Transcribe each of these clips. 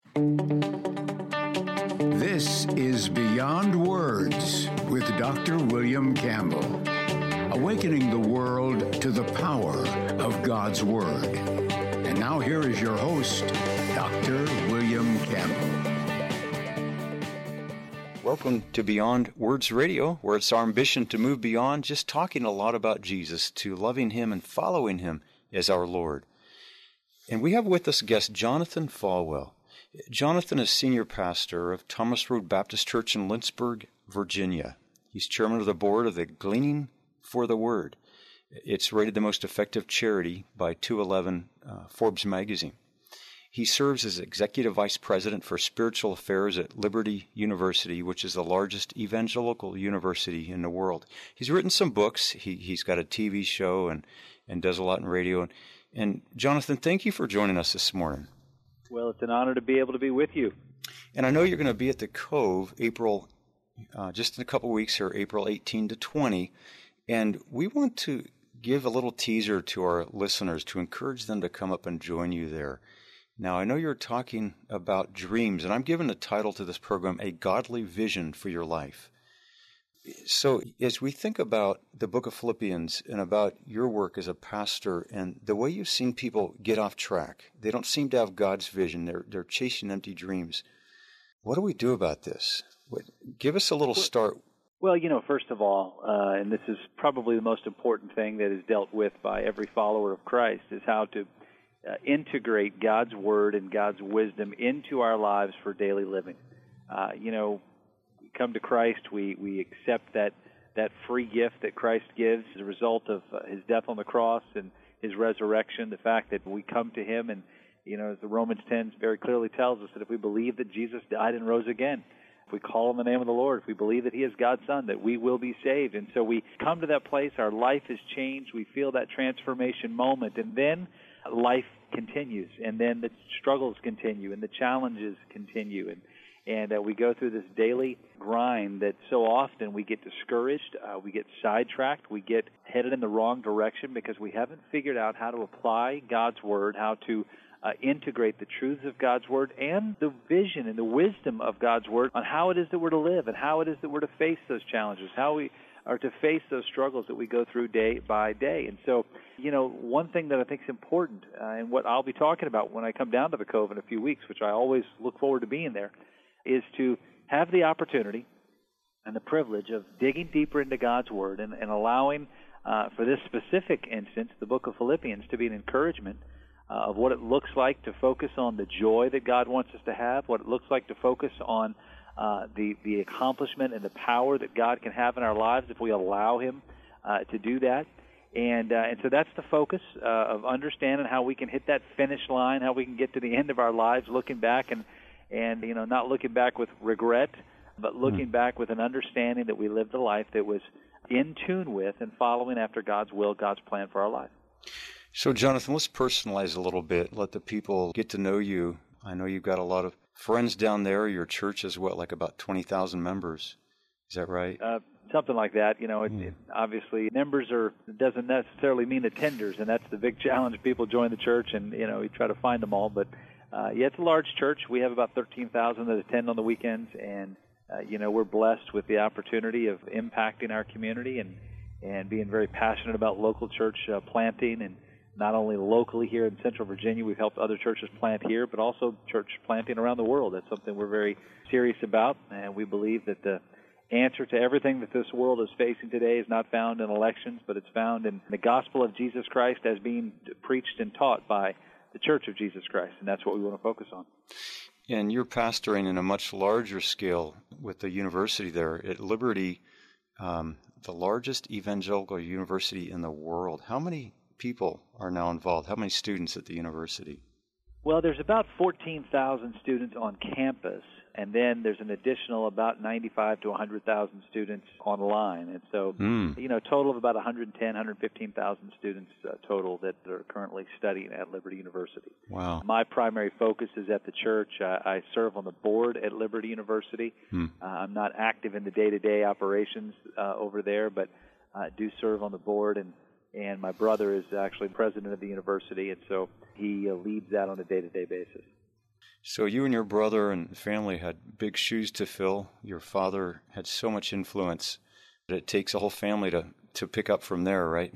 This is Beyond Words with Dr. William Campbell, awakening the world to the power of God's Word. And now here is your host, Dr. William Campbell. Welcome to Beyond Words Radio, where it's our ambition to move beyond just talking a lot about Jesus to loving Him and following Him as our Lord. And we have with us guest Jonathan Falwell. Jonathan is senior pastor of Thomas Road Baptist Church in Lynchburg, Virginia. He's chairman of the board of the Gleaning for the Word. It's rated the most effective charity by 211 Forbes magazine. He serves as executive vice president for spiritual affairs at Liberty University, which is the largest evangelical university in the world. He's written some books. He's got a TV show and does a lot in radio. And Jonathan, thank you for joining us this morning. Well, it's an honor to be able to be with you. And I know you're going to be at the Cove just in a couple of weeks here, April 18 to 20. And we want to give a little teaser to our listeners to encourage them to come up and join you there. Now, I know you're talking about dreams, and I'm giving the title to this program, A Godly Vision for Your Life. So as we think about the book of Philippians and about your work as a pastor and the way you've seen people get off track, they don't seem to have God's vision. They're chasing empty dreams. What do we do about this? Give us a little start. Well, first of all, and this is probably the most important thing that is dealt with by every follower of Christ, is how to integrate God's Word and God's wisdom into our lives for daily living. We come to Christ, we accept that free gift that Christ gives as a result of His death on the cross and His resurrection, the fact that we come to Him and, as the Romans 10 very clearly tells us, that if we believe that Jesus died and rose again, if we call on the name of the Lord, if we believe that He is God's Son, that we will be saved. And so we come to that place, our life is changed, we feel that transformation moment, and then life continues, and then the struggles continue, and the challenges continue, and we go through this daily grind that so often we get discouraged, we get sidetracked, we get headed in the wrong direction because we haven't figured out how to apply God's Word, how to integrate the truths of God's Word and the vision and the wisdom of God's Word on how it is that we're to live and how it is that we're to face those challenges, how we are to face those struggles that we go through day by day. And so, one thing that I think is important, and what I'll be talking about when I come down to the Cove in a few weeks, which I always look forward to being there, is to have the opportunity and the privilege of digging deeper into God's Word and allowing, for this specific instance, the book of Philippians to be an encouragement of what it looks like to focus on the joy that God wants us to have, what it looks like to focus on the accomplishment and the power that God can have in our lives if we allow Him to do that. And so that's the focus of understanding how we can hit that finish line, how we can get to the end of our lives looking back and not looking back with regret, but looking back with an understanding that we lived a life that was in tune with and following after God's will, God's plan for our life. So, Jonathan, let's personalize a little bit. Let the people get to know you. I know you've got a lot of friends down there. Your church is like about 20,000 members. Is that right? Something like that. Obviously, members doesn't necessarily mean attenders, and that's the big challenge. People join the church, and we try to find them all. But it's a large church. We have about 13,000 that attend on the weekends, and we're blessed with the opportunity of impacting our community and being very passionate about local church planting, and not only locally here in Central Virginia, we've helped other churches plant here, but also church planting around the world. That's something we're very serious about, and we believe that the answer to everything that this world is facing today is not found in elections, but it's found in the gospel of Jesus Christ as being preached and taught by the Church of Jesus Christ, and that's what we want to focus on. And you're pastoring in a much larger scale with the university there at Liberty, the largest evangelical university in the world. How many people are now involved? How many students at the university? Well, there's about 14,000 students on campus, and then there's an additional about 95 to 100,000 students online. And so, total of about 110, 115,000 students total that are currently studying at Liberty University. Wow. My primary focus is at the church. I serve on the board at Liberty University. I'm not active in the day-to-day operations over there, but I do serve on the board, and my brother is actually president of the university, and so he leads that on a day-to-day basis. So you and your brother and family had big shoes to fill. Your father had so much influence that it takes a whole family to pick up from there, right?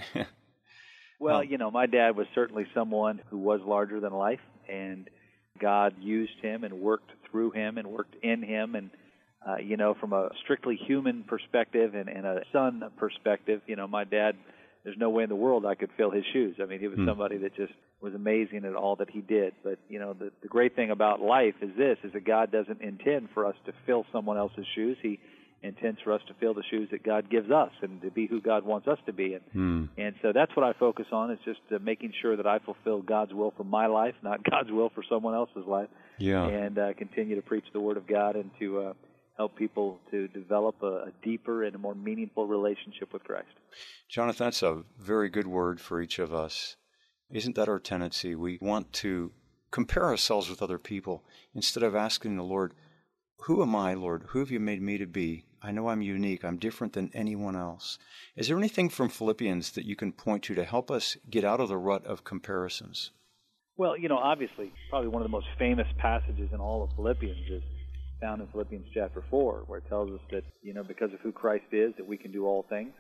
Well, my dad was certainly someone who was larger than life, and God used him and worked through him and worked in him. And, from a strictly human perspective and a son perspective, my dad, there's no way in the world I could fill his shoes. I mean, he was somebody that just was amazing at all that he did. But, the great thing about life is that God doesn't intend for us to fill someone else's shoes. He intends for us to fill the shoes that God gives us and to be who God wants us to be. And so that's what I focus on, is just making sure that I fulfill God's will for my life, not God's will for someone else's life. Yeah. And continue to preach the Word of God and to help people to develop a deeper and a more meaningful relationship with Christ. Jonathan, that's a very good word for each of us. Isn't that our tendency? We want to compare ourselves with other people instead of asking the Lord, who am I, Lord? Who have you made me to be? I know I'm unique. I'm different than anyone else. Is there anything from Philippians that you can point to help us get out of the rut of comparisons? Well, obviously, probably one of the most famous passages in all of Philippians is found in Philippians chapter 4, where it tells us that, because of who Christ is, that we can do all things.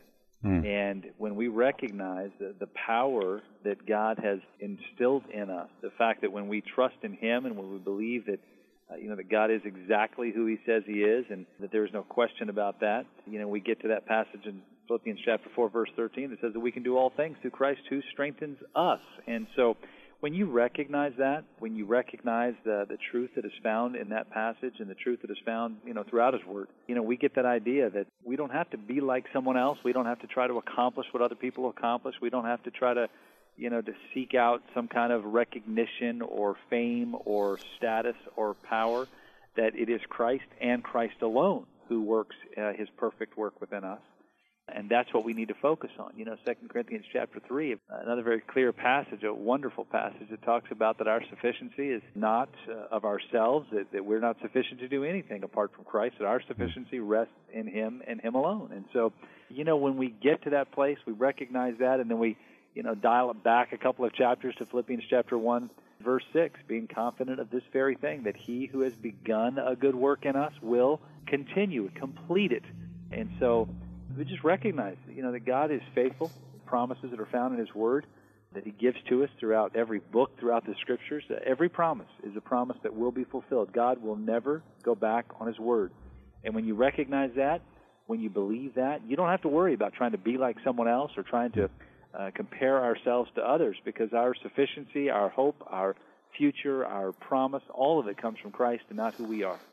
And when we recognize the power that God has instilled in us, the fact that when we trust in Him and when we believe that that God is exactly who He says He is, and that there is no question about that. We get to that passage in Philippians chapter 4, verse 13, that says that we can do all things through Christ who strengthens us. And so when you recognize that, when you recognize the truth that is found in that passage and the truth that is found, throughout His Word, we get that idea that we don't have to be like someone else. We don't have to try to accomplish what other people accomplish. We don't have to try to to seek out some kind of recognition or fame or status or power, that it is Christ and Christ alone who works His perfect work within us. And that's what we need to focus on. 2 Corinthians chapter 3, another very clear passage, a wonderful passage that talks about that our sufficiency is not of ourselves, that we're not sufficient to do anything apart from Christ, that our sufficiency rests in Him and Him alone. And so, when we get to that place, we recognize that, and then we dial it back a couple of chapters to Philippians chapter 1, verse 6, being confident of this very thing, that He who has begun a good work in us will continue, complete it. And so we just recognize, that God is faithful, promises that are found in His Word, that He gives to us throughout every book, throughout the Scriptures. Every promise is a promise that will be fulfilled. God will never go back on His Word. And when you recognize that, when you believe that, you don't have to worry about trying to be like someone else or trying to compare ourselves to others, because our sufficiency, our hope, our future, our promise, all of it comes from Christ and not who we are.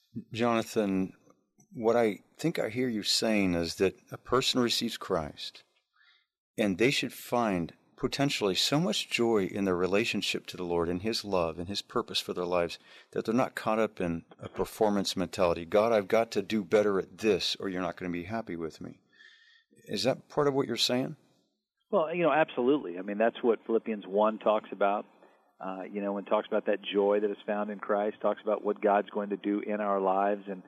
Jonathan, what I think I hear you saying is that a person receives Christ, and they should find potentially so much joy in their relationship to the Lord and His love and His purpose for their lives that they're not caught up in a performance mentality. God, I've got to do better at this or you're not going to be happy with me. Is that part of what you're saying? Well, absolutely. I mean, that's what Philippians 1 talks about. When it talks about that joy that is found in Christ, talks about what God's going to do in our lives. And,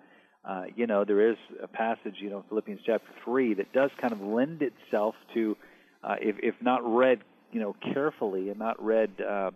there is a passage, Philippians chapter 3, that does kind of lend itself to, if not read, carefully and not read,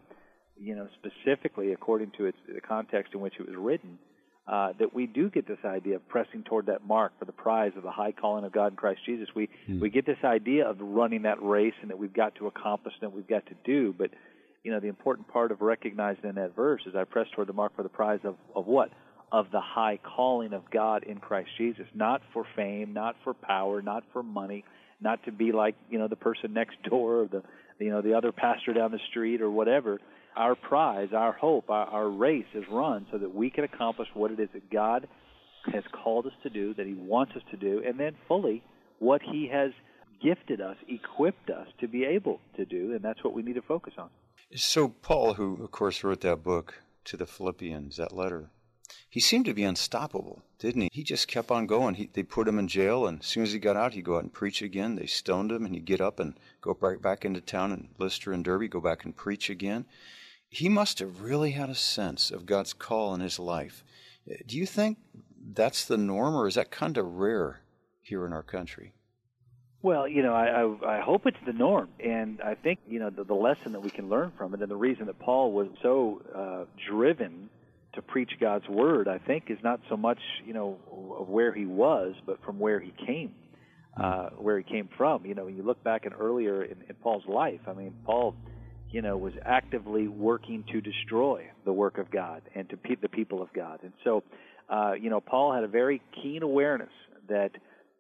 specifically according to the context in which it was written, that we do get this idea of pressing toward that mark for the prize of the high calling of God in Christ Jesus. We get this idea of running that race and that we've got to accomplish and that we've got to do. But, the important part of recognizing in that verse is I press toward the mark for the prize of what? Of the high calling of God in Christ Jesus. Not for fame, not for power, not for money, not to be like, the person next door or the other pastor down the street or whatever. Our prize, our hope, our race is run so that we can accomplish what it is that God has called us to do, that He wants us to do, and then fully what He has gifted us, equipped us to be able to do, and that's what we need to focus on. So Paul, who of course wrote that book to the Philippians, that letter, he seemed to be unstoppable, didn't he? He just kept on going. They put him in jail, and as soon as he got out, he'd go out and preach again. They stoned him, and he'd get up and go right back into town in Lystra and Derbe, go back and preach again. He must have really had a sense of God's call in his life. Do you think that's the norm, or is that kind of rare here in our country? Well, I hope it's the norm, and I think, the lesson that we can learn from it, and the reason that Paul was so driven to preach God's word, I think, is not so much, of where he was, but from where he came, where he came from. When you look back earlier in Paul's life, I mean, Paul, was actively working to destroy the work of God and to the people of God. And so, Paul had a very keen awareness that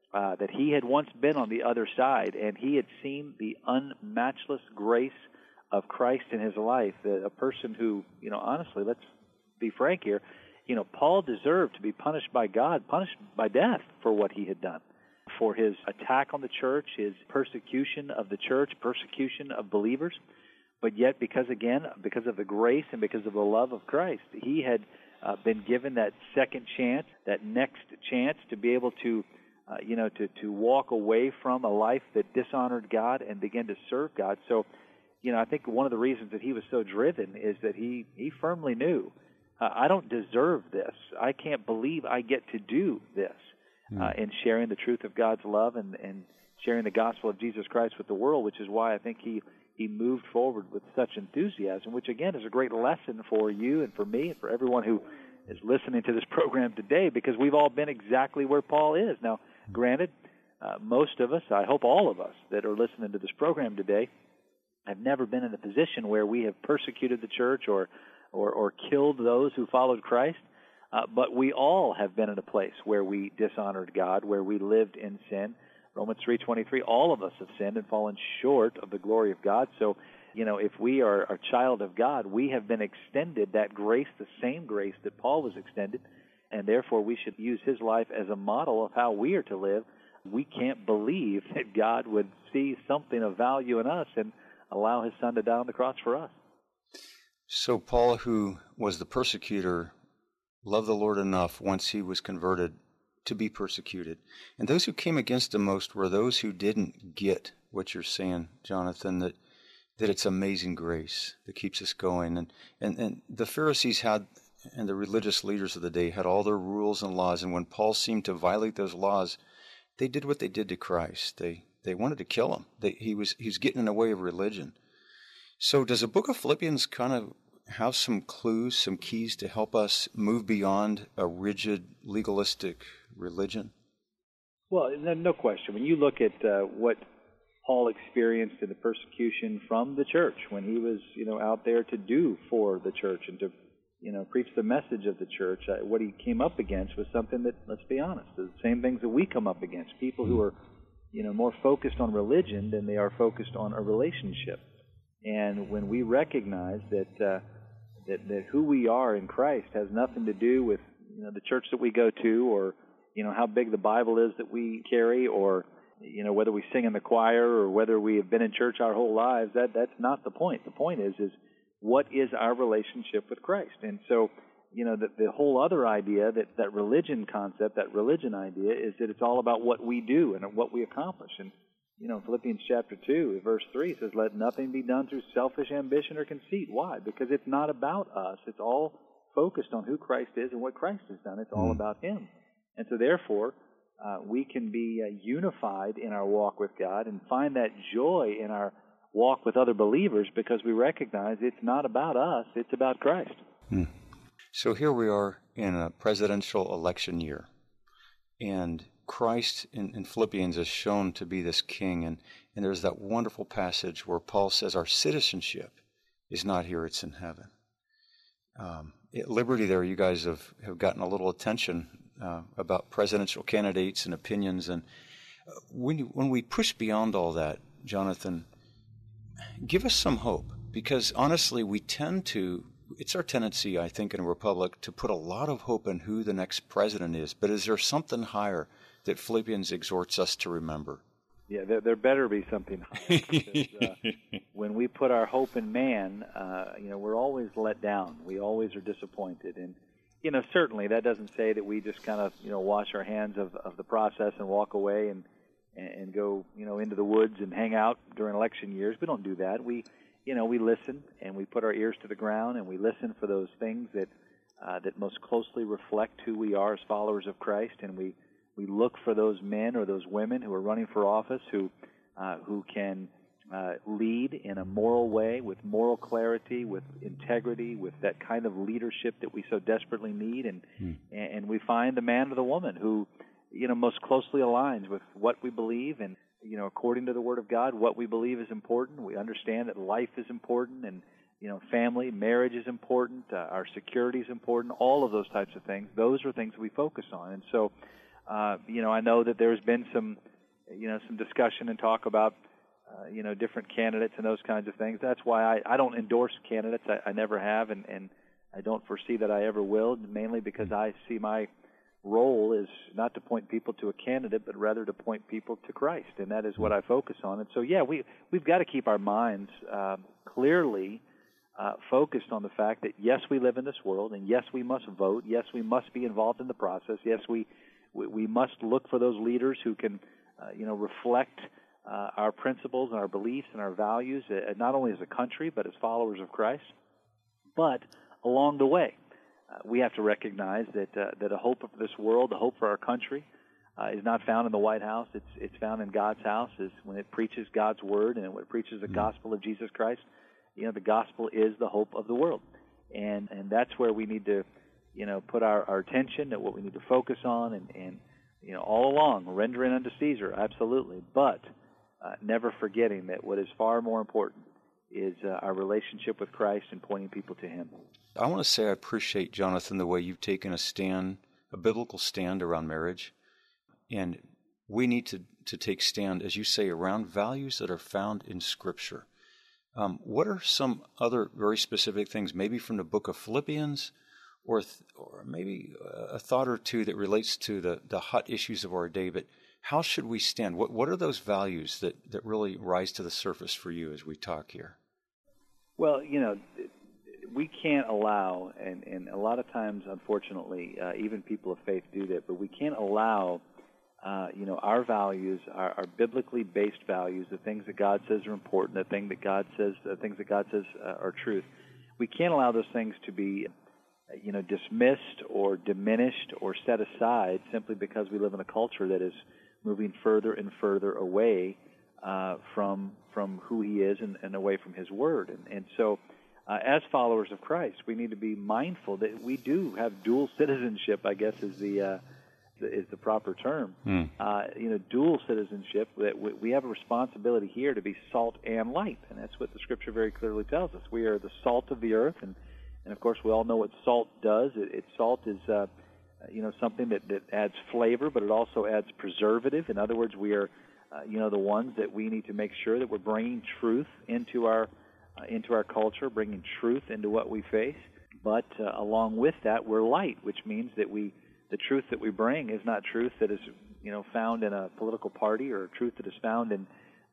he had once been on the other side, and he had seen the unmatchless grace of Christ in his life. A person who, honestly, let's be frank here, Paul deserved to be punished by God, punished by death for what he had done, for his attack on the church, his persecution of the church, persecution of believers. But yet, because of the grace and because of the love of Christ, he had been given that second chance, that next chance to be able to, to walk away from a life that dishonored God and begin to serve God. So, I think one of the reasons that he was so driven is that he firmly knew, I don't deserve this. I can't believe I get to do this in sharing the truth of God's love and sharing the gospel of Jesus Christ with the world, which is why I think he moved forward with such enthusiasm, which, again, is a great lesson for you and for me and for everyone who is listening to this program today, because we've all been exactly where Paul is. Now, granted, most of us, I hope all of us that are listening to this program today, have never been in a position where we have persecuted the church or killed those who followed Christ, but we all have been in a place where we dishonored God, where we lived in sin. Romans 3:23, all of us have sinned and fallen short of the glory of God. So, if we are a child of God, we have been extended that grace, the same grace that Paul was extended, and therefore we should use his life as a model of how we are to live. We can't believe that God would see something of value in us and allow his son to die on the cross for us. So Paul, who was the persecutor, loved the Lord enough once he was converted to be persecuted. And those who came against him most were those who didn't get what you're saying, Jonathan, that it's amazing grace that keeps us going. And the Pharisees had, and the religious leaders of the day had all their rules and laws, and when Paul seemed to violate those laws, they did what they did to Christ. They wanted to kill him. He was getting in the way of religion. So does the book of Philippians kind of have some clues, some keys to help us move beyond a rigid, legalistic religion? Well, no question. When you look at what Paul experienced in the persecution from the church, when he was, out there to do for the church and to, preach the message of the church, what he came up against was something that, let's be honest, the same things that we come up against. People who are, more focused on religion than they are focused on a relationship. And when we recognize that who we are in Christ has nothing to do with the church that we go to, or how big the Bible is that we carry, or whether we sing in the choir, or whether we have been in church our whole lives, that's not the point. The point is what is our relationship with Christ? And so the whole other idea, that religion concept, that religion idea, is that it's all about what we do and what we accomplish. And Philippians chapter 2, verse 3 says, let nothing be done through selfish ambition or conceit. Why? Because it's not about us. It's all focused on who Christ is and what Christ has done. It's all about him. And so therefore, we can be unified in our walk with God and find that joy in our walk with other believers, because we recognize it's not about us, it's about Christ. So here we are in a presidential election year, and Christ in Philippians is shown to be this king, and there's that wonderful passage where Paul says our citizenship is not here, it's in heaven. At Liberty there, you guys have gotten a little attention about presidential candidates and opinions, and when we push beyond all that, Jonathan, give us some hope, because honestly it's our tendency, I think, in a republic to put a lot of hope in who the next president is, but is there something higher that Philippians exhorts us to remember? Yeah, there better be something higher, because when we put our hope in man, we're always let down. We always are disappointed. And, certainly that doesn't say that we just kind of, wash our hands of the process and walk away and go, into the woods and hang out during election years. We don't do that. We listen, and we put our ears to the ground, and we listen for those things that most closely reflect who we are as followers of Christ, and we look for those men or those women who are running for office who can lead in a moral way, with moral clarity, with integrity, with that kind of leadership that we so desperately need, and we find the man or the woman who, most closely aligns with what we believe, and according to the Word of God, what we believe is important. We understand that life is important, and family, marriage is important, our security is important, all of those types of things. Those are things we focus on. And so, I know that there's been some discussion and talk about, different candidates and those kinds of things. That's why I don't endorse candidates. I never have, and I don't foresee that I ever will, mainly because I see my role is not to point people to a candidate, but rather to point people to Christ, and that is what I focus on. And so, we've got to keep our minds clearly focused on the fact that, yes, we live in this world, and yes, we must vote, yes, we must be involved in the process, yes, we must look for those leaders who can, reflect our principles and our beliefs and our values, not only as a country, but as followers of Christ. But along the way, we have to recognize that a hope of this world, the hope for our country, is not found in the White House. It's found in God's house. Is when it preaches God's word and when it preaches the gospel of Jesus Christ. The gospel is the hope of the world, and that's where we need to, put our attention, at what we need to focus on, and all along rendering unto Caesar, absolutely, but never forgetting that what is far more important is our relationship with Christ and pointing people to Him. I want to say I appreciate, Jonathan, the way you've taken a biblical stand around marriage. And we need to take stand, as you say, around values that are found in Scripture. What are some other very specific things, maybe from the book of Philippians, or maybe a thought or two that relates to the hot issues of our day, but how should we stand? What are those values that really rise to the surface for you as we talk here? Well, we can't allow, and a lot of times, unfortunately, even people of faith do that, but we can't allow, our values, our biblically based values, the things that God says are important, the things that God says are truth. We can't allow those things to be, dismissed or diminished or set aside simply because we live in a culture that is moving further and further away from who He is and away from His Word. And so, as followers of Christ, we need to be mindful that we do have dual citizenship, I guess is the proper term. Dual citizenship, that we have a responsibility here to be salt and light, and that's what the Scripture very clearly tells us. We are the salt of the earth, and of course we all know what salt does. Salt is something that adds flavor, but it also adds preservative. In other words, we are the ones that we need to make sure that we're bringing truth into our culture, bringing truth into what we face. But along with that, we're light, which means that the truth that we bring is not truth that is found in a political party, or truth that is found in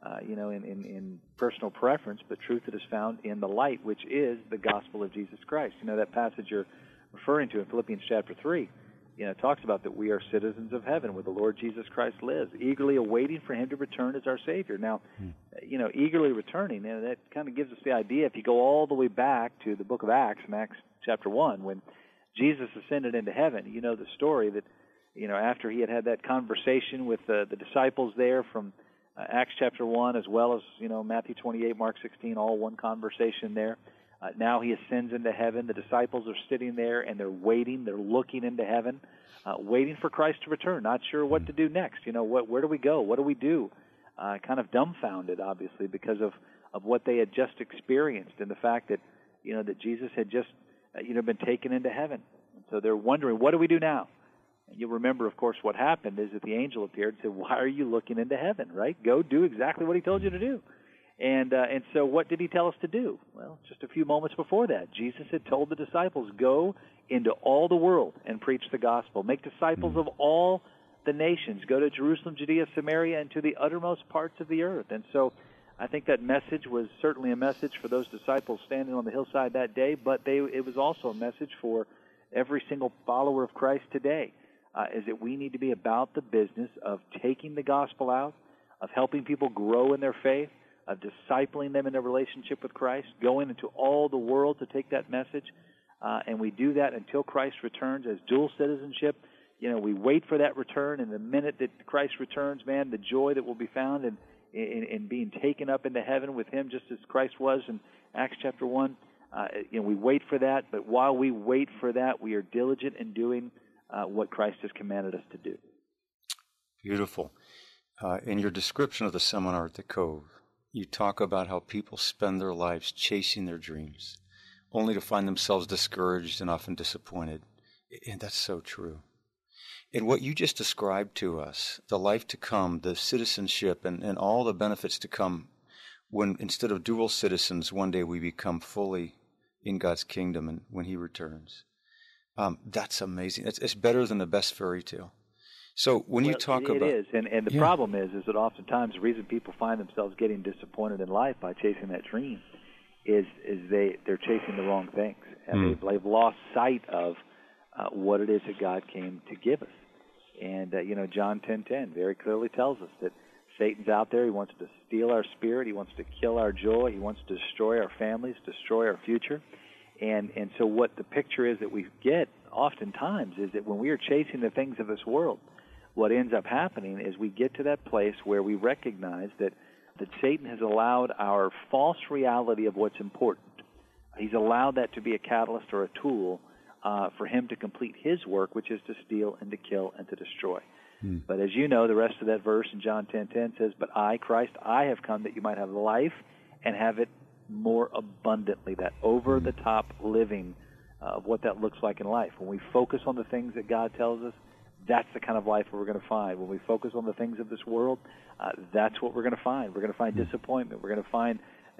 personal preference, but truth that is found in the light, which is the gospel of Jesus Christ. That passage you're referring to in Philippians chapter 3, talks about that we are citizens of heaven where the Lord Jesus Christ lives, eagerly awaiting for Him to return as our Savior. Now, eagerly returning, that kind of gives us the idea, if you go all the way back to the book of Acts, in Acts chapter 1, when Jesus ascended into heaven, the story that, after He had that conversation with the disciples there from Acts chapter 1, as well as, Matthew 28, Mark 16, all one conversation there. Now He ascends into heaven. The disciples are sitting there, and they're waiting. They're looking into heaven, waiting for Christ to return, not sure what to do next. Where do we go? What do we do? Kind of dumbfounded, obviously, because of what they had just experienced and the fact that, that Jesus had just, been taken into heaven. And so they're wondering, what do we do now? And you'll remember, of course, what happened is that the angel appeared and said, why are you looking into heaven, right? Go do exactly what He told you to do. And so what did He tell us to do? Well, just a few moments before that, Jesus had told the disciples, go into all the world and preach the gospel. Make disciples of all the nations. Go to Jerusalem, Judea, Samaria, and to the uttermost parts of the earth. And so I think that message was certainly a message for those disciples standing on the hillside that day, but it was also a message for every single follower of Christ today, is that we need to be about the business of taking the gospel out, of helping people grow in their faith, of discipling them in their relationship with Christ, going into all the world to take that message. And we do that until Christ returns as dual citizenship. We wait for that return, and the minute that Christ returns, man, the joy that will be found in being taken up into heaven with him, just as Christ was in Acts chapter 1. We wait for that, but while we wait for that, we are diligent in doing what Christ has commanded us to do. Beautiful. In your description of the seminar at the Cove, you talk about how people spend their lives chasing their dreams, only to find themselves discouraged and often disappointed. And that's so true. And what you just described to us, the life to come, the citizenship, and all the benefits to come, when instead of dual citizens, one day we become fully in God's kingdom and when he returns. That's amazing. It's better than the best fairy tale. So when you talk about... It is, and the problem is that oftentimes the reason people find themselves getting disappointed in life by chasing that dream is they're chasing the wrong things. And they've lost sight of what it is that God came to give us. And, John 10:10 very clearly tells us that Satan's out there. He wants to steal our spirit. He wants to kill our joy. He wants to destroy our families, destroy our future. And so what the picture is that we get oftentimes is that when we are chasing the things of this world, what ends up happening is we get to that place where we recognize that Satan has allowed our false reality of what's important. He's allowed that to be a catalyst or a tool for him to complete his work, which is to steal and to kill and to destroy. But as you know, the rest of that verse in John 10:10 says, "But I, Christ, I have come that you might have life and have it more abundantly," that over-the-top living of what that looks like in life. When we focus on the things that God tells us, that's the kind of life we're going to find. When we focus on the things of this world, that's what we're going to find. We're going to find disappointment. We're going to find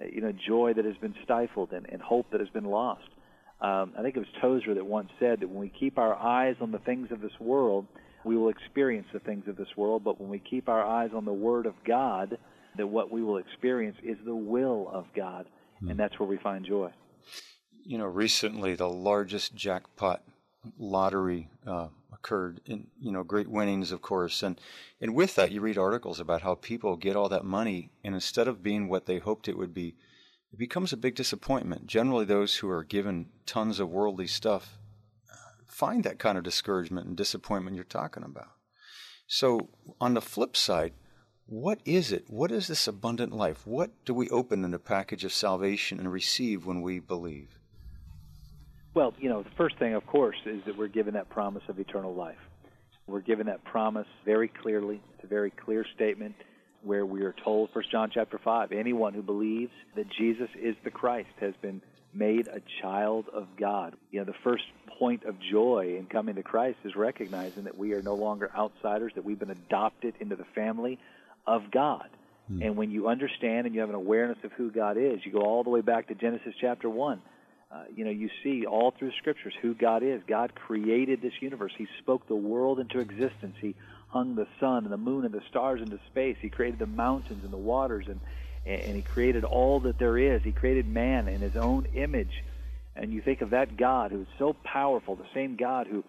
joy that has been stifled and hope that has been lost. I think it was Tozer that once said that when we keep our eyes on the things of this world, we will experience the things of this world, but when we keep our eyes on the Word of God, that what we will experience is the will of God, and that's where we find joy. Recently the largest jackpot lottery occurred in, great winnings, of course. And with that, you read articles about how people get all that money, and instead of being what they hoped it would be, it becomes a big disappointment. Generally, those who are given tons of worldly stuff find that kind of discouragement and disappointment you're talking about. So on the flip side, what is it? What is this abundant life? What do we open in the package of salvation and receive when we believe? Well, the first thing, of course, is that we're given that promise of eternal life. We're given that promise very clearly. It's a very clear statement where we are told, 1 John chapter 5, anyone who believes that Jesus is the Christ has been made a child of God. The first point of joy in coming to Christ is recognizing that we are no longer outsiders, that we've been adopted into the family of God. And when you understand and you have an awareness of who God is, you go all the way back to Genesis chapter 1. You see all through Scriptures who God is. God created this universe. He spoke the world into existence. He hung the sun and the moon and the stars into space. He created the mountains and the waters, and He created all that there is. He created man in His own image. And you think of that God who is so powerful, the same God who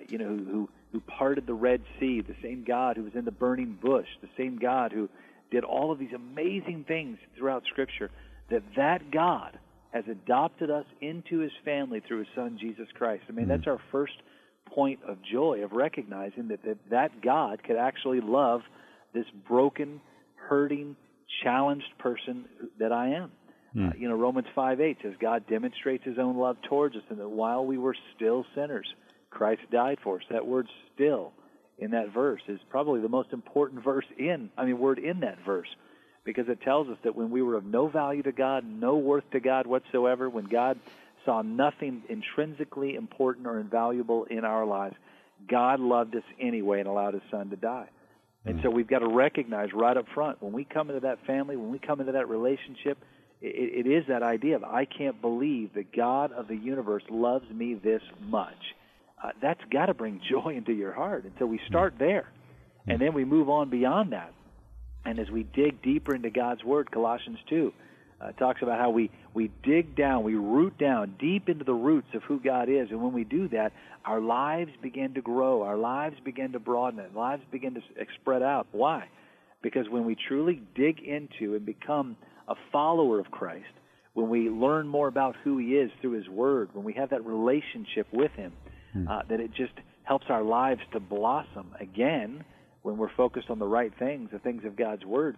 parted the Red Sea, the same God who was in the burning bush, the same God who did all of these amazing things throughout Scripture, that God has adopted us into His family through His Son, Jesus Christ. I mean, that's our first point of joy, of recognizing that God could actually love this broken, hurting, challenged person that I am. Romans 5:8 says God demonstrates His own love towards us, and that while we were still sinners, Christ died for us. That word "still" in that verse is probably the most important word in that verse, because it tells us that when we were of no value to God, no worth to God whatsoever, when God saw nothing intrinsically important or invaluable in our lives, God loved us anyway and allowed His Son to die. And so we've got to recognize right up front, when we come into that family, when we come into that relationship, it is that idea of, I can't believe that God of the universe loves me this much. That's got to bring joy into your heart. And so we start there, and then we move on beyond that. And as we dig deeper into God's Word, Colossians 2 talks about how we dig down, we root down deep into the roots of who God is. And when we do that, our lives begin to grow, our lives begin to broaden, our lives begin to spread out. Why? Because when we truly dig into and become a follower of Christ, when we learn more about who He is through His Word, when we have that relationship with Him, that it just helps our lives to blossom again. When we're focused on the right things, the things of God's Word,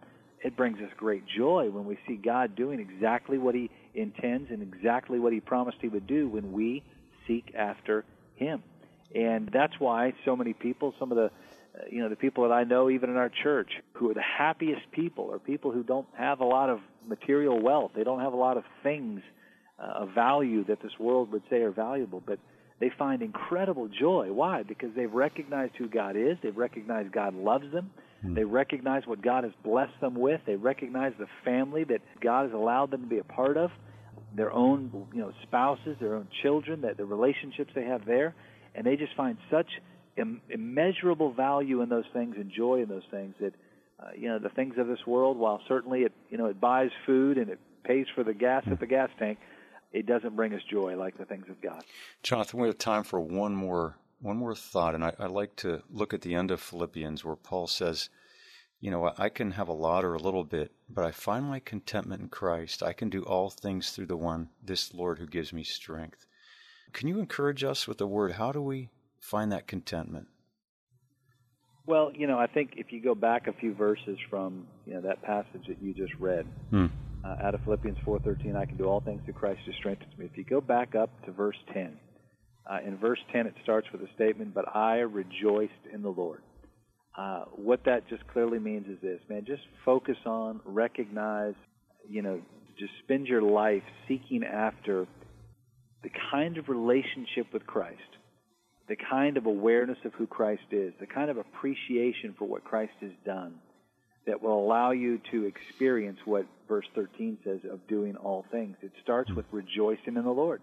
it brings us great joy when we see God doing exactly what He intends and exactly what He promised He would do when we seek after Him. And that's why so many people, some of the the people that I know even in our church who are the happiest people are people who don't have a lot of material wealth. They don't have a lot of things of value that this world would say are valuable, but they find incredible joy. Why? Because they've recognized who God is. They've recognized God loves them. They recognize what God has blessed them with. They recognize the family that God has allowed them to be a part of, their own spouses, their own children, that the relationships they have there, and they just find such immeasurable value in those things and joy in those things that the things of this world, while certainly it buys food and it pays for the gas at the gas tank, it doesn't bring us joy like the things of God. Jonathan, we have time for one more thought, and I like to look at the end of Philippians where Paul says, I can have a lot or a little bit, but I find my contentment in Christ. I can do all things through this Lord who gives me strength. Can you encourage us with the word? How do we find that contentment? Well, I think if you go back a few verses from that passage that you just read, out of Philippians 4:13, I can do all things through Christ who strengthens me. If you go back up to verse 10, in verse 10 it starts with a statement, but I rejoiced in the Lord. What that just clearly means is this, man, just focus on, recognize, just spend your life seeking after the kind of relationship with Christ, the kind of awareness of who Christ is, the kind of appreciation for what Christ has done that will allow you to experience what verse 13 says of doing all things. It starts with rejoicing in the Lord.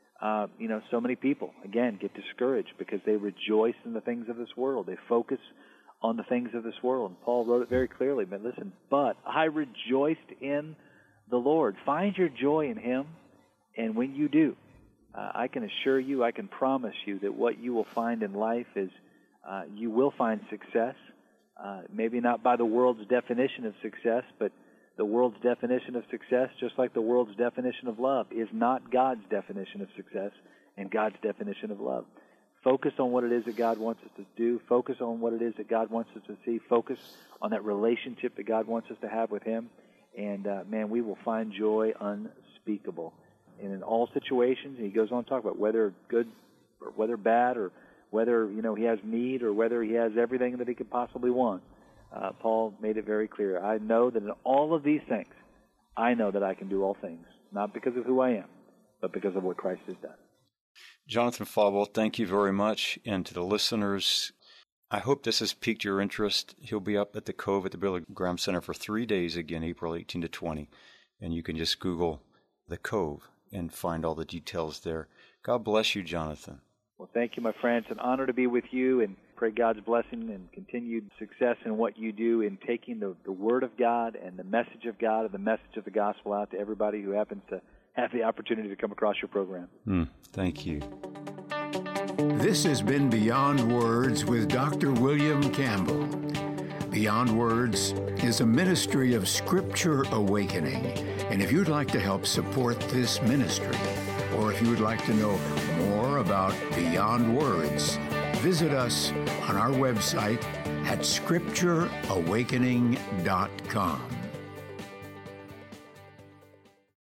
So many people, again, get discouraged because they rejoice in the things of this world. They focus on the things of this world. And Paul wrote it very clearly, but I rejoiced in the Lord. Find your joy in Him, and when you do, I can assure you, I can promise you that what you will find in life is you will find success, maybe not by the world's definition of success, but the world's definition of success, just like the world's definition of love, is not God's definition of success and God's definition of love. Focus on what it is that God wants us to do. Focus on what it is that God wants us to see. Focus on that relationship that God wants us to have with Him. And, we will find joy unspeakable. And in all situations, he goes on to talk about whether good or whether bad or whether, he has need or whether he has everything that he could possibly want. Paul made it very clear. I know that in all of these things, I know that I can do all things, not because of who I am, but because of what Christ has done. Jonathan Falwell, thank you very much. And to the listeners, I hope this has piqued your interest. He'll be up at the Cove at the Billy Graham Center for 3 days again, April 18 to 20. And you can just Google the Cove and find all the details there. God bless you, Jonathan. Well, thank you, my friend. It's an honor to be with you, and pray God's blessing and continued success in what you do in taking the Word of God and the message of God and the message of the gospel out to everybody who happens to have the opportunity to come across your program. Thank you. This has been Beyond Words with Dr. William Campbell. Beyond Words is a ministry of Scripture Awakening. And if you'd like to help support this ministry, or if you would like to know more about Beyond Words, visit us on our website at scriptureawakening.com.